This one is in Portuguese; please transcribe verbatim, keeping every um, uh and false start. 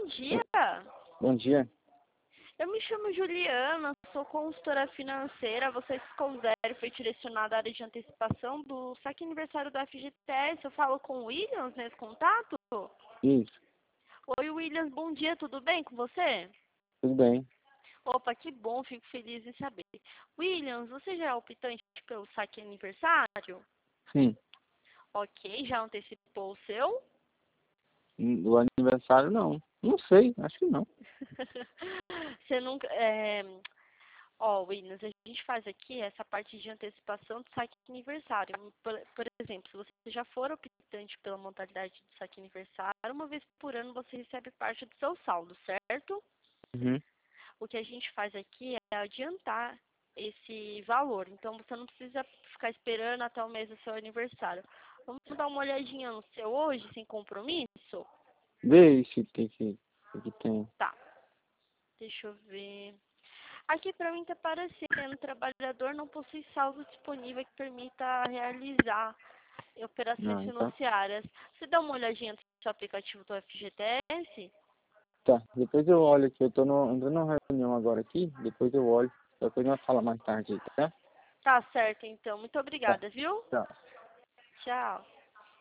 bom dia. Bom dia. Eu me chamo Juliana, sou consultora financeira. Vocês consideram foi direcionada à área de antecipação do saque aniversário da F G T S. Eu falo com o Williams nesse contato? Isso, Oi, Williams, bom dia, tudo bem com você? tudo bem. Opa, que bom, fico feliz em saber. Williams, você já é optante pelo saque aniversário? Sim, Ok, já antecipou o seu? do aniversário não. Não sei, acho que não. Você nunca. É... Ó, Williams, a gente faz aqui essa parte de antecipação do saque aniversário. Por, por exemplo, se você já for optante pela modalidade de saque aniversário, uma vez por ano você recebe parte do seu saldo, certo? Uhum. O que a gente faz aqui é adiantar esse valor. Então, você não precisa ficar esperando até o mês do seu aniversário. Vamos dar uma olhadinha no seu hoje, sem compromisso? Vê se tem que, o que tem. Tá, deixa eu ver. Aqui para mim está aparecendo, o trabalhador não possui saldo disponível que permita realizar operações Não, tá. financeiras. Você dá uma olhadinha no seu aplicativo do F G T S? Tá, depois eu olho aqui. Eu tô no, entrando numa reunião agora aqui, depois eu olho. Depois nós falamos mais tarde, tá? Tá certo, então. Muito Tá, obrigada, viu? tchau. Tchau.